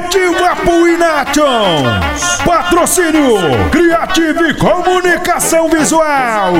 Diva Puinations. Patrocínio Creative Comunicação Visual.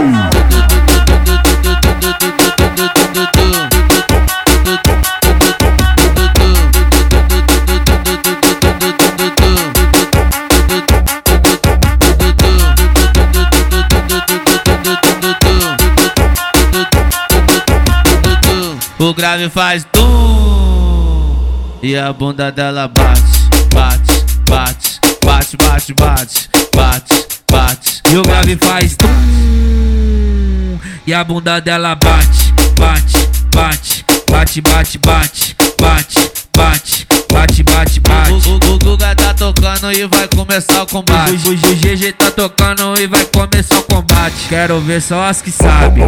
O grave faz tum e a bunda dela bate, bate, bate, bate, bate, bate, bate, bate. E o grave faz tum e a bunda dela bate, bate, bate, bate, bate, bate, bate, bate, bate, bate, bate. O Guga tá tocando e vai começar o combate. O GG tá tocando e vai começar o combate. Quero ver só as que sabem.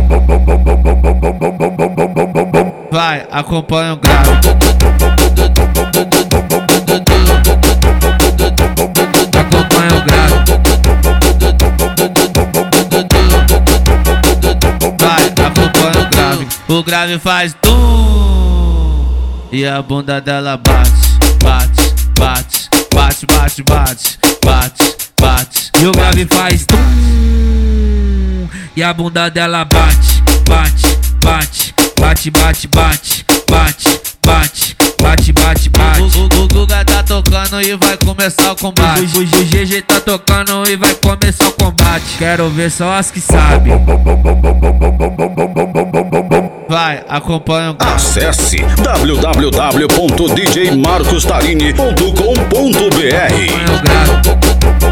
Vai, acompanha o grave. Acompanha o grave. Vai, acompanha o grave. O grave faz tum e a bunda dela bate, bate, bate, bate, bate, bate, bate, bate. E o grave faz tum e a bunda dela bate, bate, bate, bate, bate, bate, bate, bate, bate, bate, bate. O Guga tá tocando e vai começar o combate. O GG tá tocando e vai começar o combate. Quero ver só as que sabem. Vai, acompanha o grave. Acesse www.djmarcostarini.com.br. Acompanha o grave.